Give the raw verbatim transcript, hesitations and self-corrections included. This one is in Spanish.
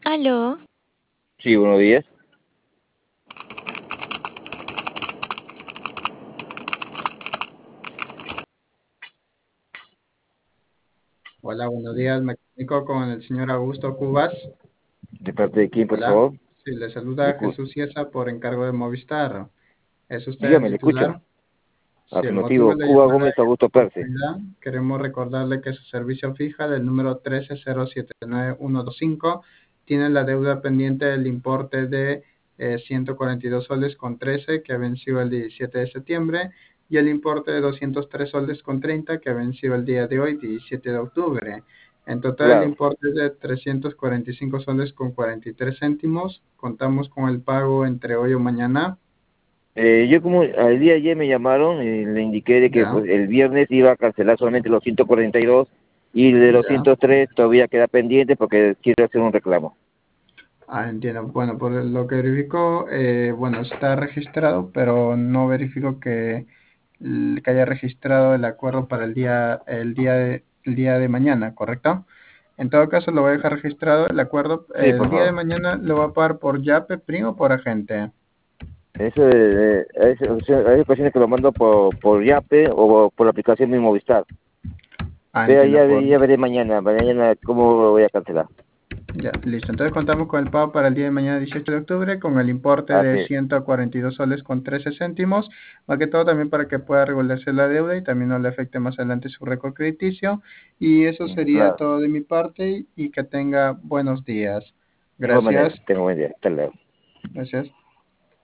Aló, Sí, buenos días. Hola, buenos días. Me comunico con el señor Augusto Cubas. ¿De parte de quién, por Hola. favor? Sí, le saluda Discul- Jesús Ciesa por encargo de Movistar. ¿Es usted el Dígame, le escucho. titular? Sí, el motivo Afirmativo, de la Cuba llamada Gómez es Augusto por Perce. seguridad. Queremos recordarle que su servicio fija del número uno tres cero siete nueve uno dos cinco tiene la deuda pendiente del importe de eh, ciento cuarenta y dos soles con trece que ha vencido el diecisiete de septiembre y el importe de doscientos tres soles con treinta que ha vencido el día de hoy, diecisiete de octubre. En total el Claro. importe es de trescientos cuarenta y cinco soles con cuarenta y tres céntimos. Contamos con el pago entre hoy o mañana. Eh, yo como al día de ayer me llamaron y le indiqué de que Ya, pues, el viernes iba a cancelar solamente los ciento cuarenta y dos y de los ya. ciento tres todavía queda pendiente porque quiero hacer un reclamo. Ah, entiendo. Bueno, por lo que verificó, eh, bueno, está registrado, pero no verifico que, l- que haya registrado el acuerdo para el día, el día de, el día de mañana, ¿correcto? En todo caso, lo voy a dejar registrado el acuerdo. Sí, El por día de favor. mañana lo va a pagar por Yape, primo o por agente. Eso de, de- hay, hay ocasiones que lo mando por, por Yape o por la aplicación de Movistar. Ah, Pero entiendo, ya, por, ya veré mañana, mañana cómo lo voy a cancelar. ya, listo. Entonces contamos con el pago para el día de mañana, dieciocho de octubre, con el importe de Así es. ciento cuarenta y dos soles con trece céntimos, más que todo también para que pueda regularse la deuda y también no le afecte más adelante su récord crediticio. Y eso Mm, sería claro. todo de mi parte y que tenga buenos días. De igual manera, Gracias. tengo buen día. Hasta luego. Gracias.